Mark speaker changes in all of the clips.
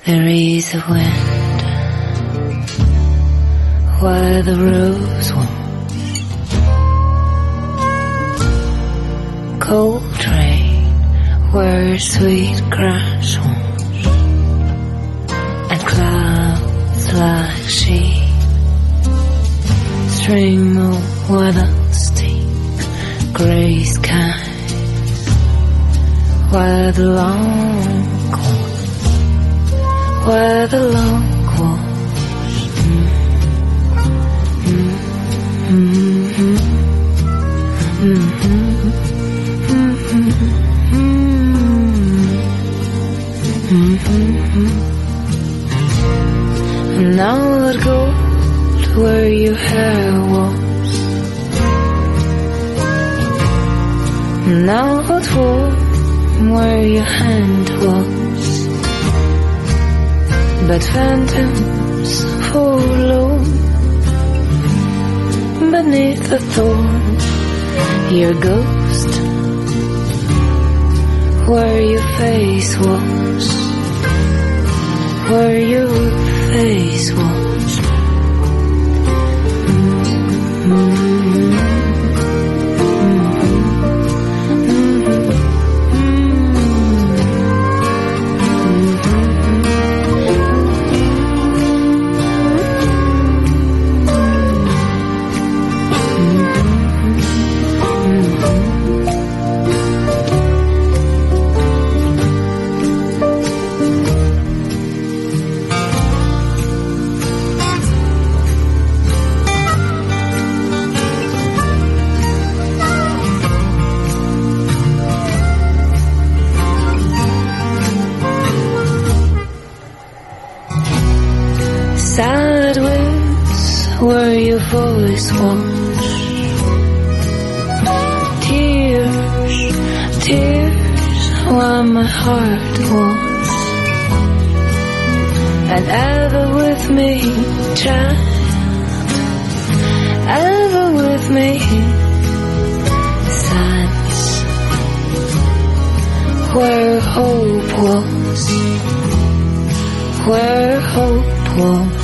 Speaker 1: There is a wind where the rose won't, cold rain where sweet grass won't, and clouds like sheep stream over the steep grey skies where the long where the long walls and now it gold where your hair was, now it warm where your hand was. But phantoms follow beneath the thorn, your ghost where your face was, where your face was. Sad winds where your voice was, tears, tears where my heart was, and ever with me, child, ever with me, silence where hope was, where hope was.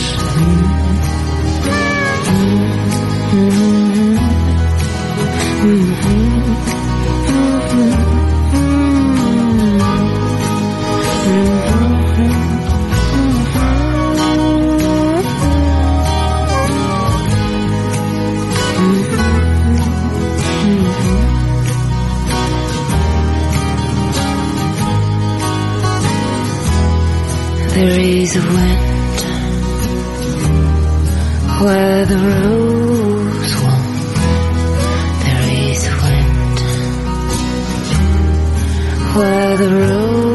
Speaker 1: There is a wind where the rose won't. There is a wind where the rose